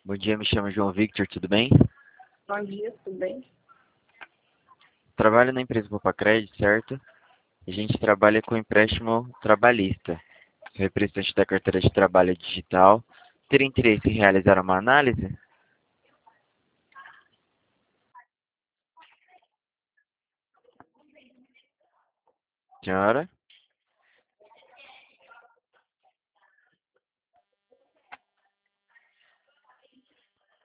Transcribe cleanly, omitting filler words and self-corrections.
Bom dia, me chamo João Victor, tudo bem? Bom dia, tudo bem? Trabalho na empresa Popacred, certo? A gente trabalha com empréstimo trabalhista. Sou representante da carteira de trabalho digital. Teria interesse em realizar uma análise? Senhora?